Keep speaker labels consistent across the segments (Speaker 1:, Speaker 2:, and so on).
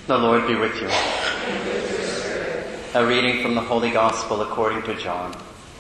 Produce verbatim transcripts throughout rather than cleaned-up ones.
Speaker 1: The Lord be with you. A reading from the Holy Gospel according to John.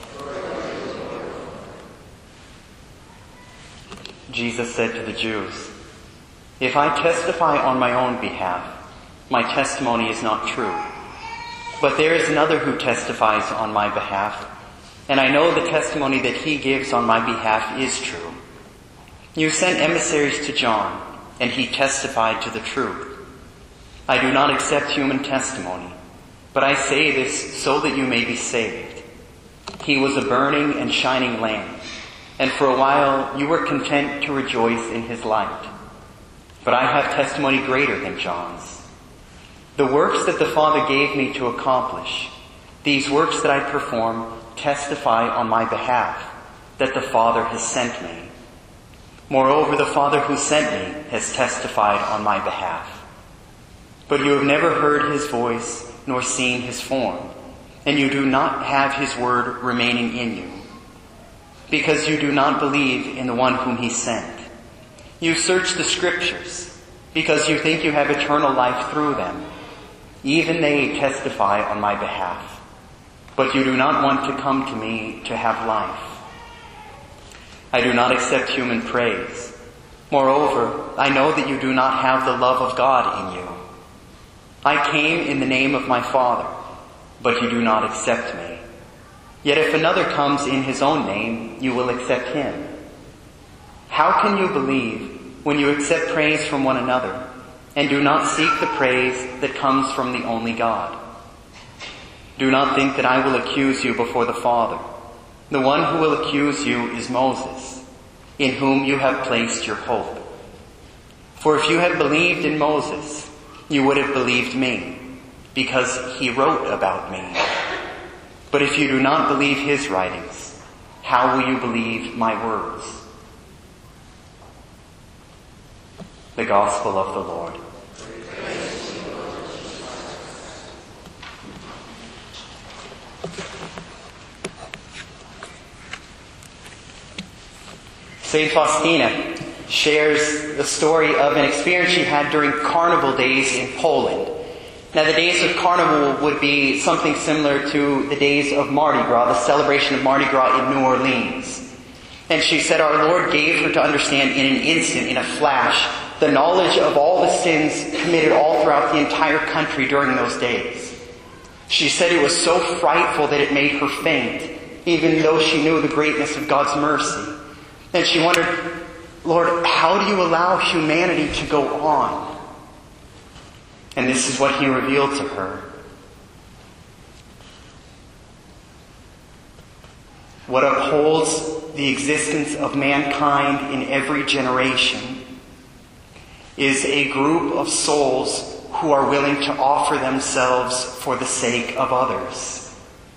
Speaker 1: Jesus said to the Jews, "If I testify on my own behalf, my testimony is not true. But there is another who testifies on my behalf, and I know the testimony that he gives on my behalf is true. You sent emissaries to John, and he testified to the truth. I do not accept human testimony, but I say this so that you may be saved. He was a burning and shining lamp, and for a while you were content to rejoice in his light. But I have testimony greater than John's. The works that the Father gave me to accomplish, these works that I perform testify on my behalf that the Father has sent me. Moreover, the Father who sent me has testified on my behalf. But you have never heard his voice nor seen his form, and you do not have his word remaining in you, because you do not believe in the one whom he sent. You search the Scriptures, because you think you have eternal life through them. Even they testify on my behalf. But you do not want to come to me to have life. I do not accept human praise. Moreover, I know that you do not have the love of God in you. I came in the name of my Father, but you do not accept me. Yet if another comes in his own name, you will accept him. How can you believe when you accept praise from one another and do not seek the praise that comes from the only God? Do not think that I will accuse you before the Father. The one who will accuse you is Moses, in whom you have placed your hope. For if you had believed in Moses, you would have believed me, because he wrote about me. But if you do not believe his writings, how will you believe my words?" The Gospel of the Lord. Saint Faustina shares the story of an experience she had during Carnival days in Poland. Now, the days of Carnival would be something similar to the days of Mardi Gras, the celebration of Mardi Gras in New Orleans. And she said our Lord gave her to understand in an instant, in a flash, the knowledge of all the sins committed all throughout the entire country during those days. She said it was so frightful that it made her faint, even though she knew the greatness of God's mercy. And she wondered, "Lord, how do you allow humanity to go on?" And this is what he revealed to her. What upholds the existence of mankind in every generation is a group of souls who are willing to offer themselves for the sake of others.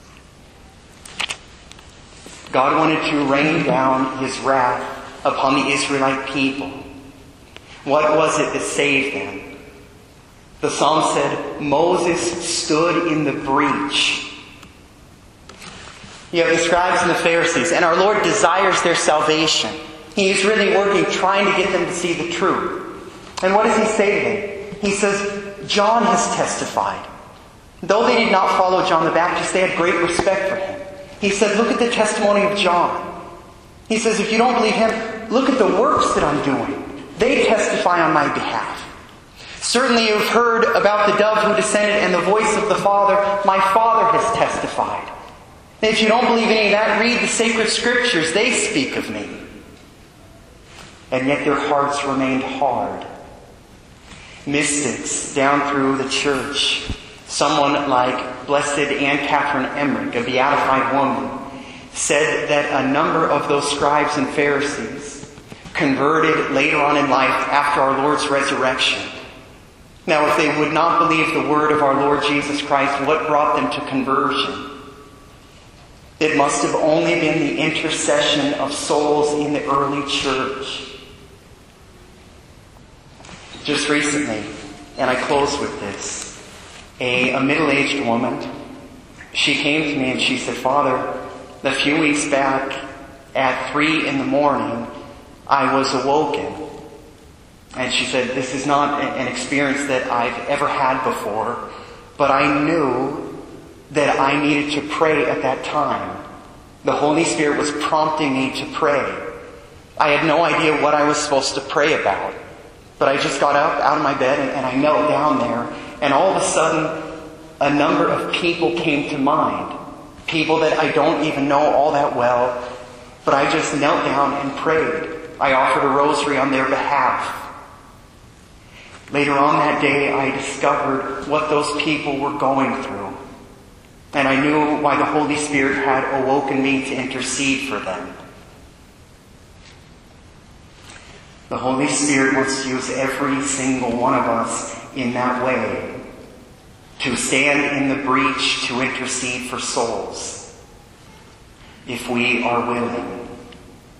Speaker 1: God wanted to rain down his wrath upon the Israelite people. What was it that saved them? The psalm said, Moses stood in the breach. You have the scribes and the Pharisees, and our Lord desires their salvation. He is really working, trying to get them to see the truth. And what does he say to them? He says, John has testified. Though they did not follow John the Baptist, they had great respect for him. He said, look at the testimony of John. He says, if you don't believe him, look at the works that I'm doing. They testify on my behalf. Certainly you've heard about the dove who descended and the voice of the Father. My Father has testified. And if you don't believe any of that, read the sacred scriptures. They speak of me. And yet their hearts remained hard. Mystics down through the church, someone like Blessed Anne Catherine Emmerich, a beatified woman, said that a number of those scribes and Pharisees converted later on in life after our Lord's resurrection. Now, if they would not believe the word of our Lord Jesus Christ, what brought them to conversion? It must have only been the intercession of souls in the early church. Just recently, and I close with this, a, a middle-aged woman, she came to me and she said, Father, a few weeks back at three in the morning, I was awoken. And she said, this is not an experience that I've ever had before, but I knew that I needed to pray at that time. The Holy Spirit was prompting me to pray. I had no idea what I was supposed to pray about, but I just got up out of my bed and, and I knelt down there, and all of a sudden a number of people came to mind. People that I don't even know all that well, but I just knelt down and prayed. I offered a rosary on their behalf. Later on that day, I discovered what those people were going through. And I knew why the Holy Spirit had awoken me to intercede for them. The Holy Spirit wants to use every single one of us in that way, to stand in the breach to intercede for souls, if we are willing.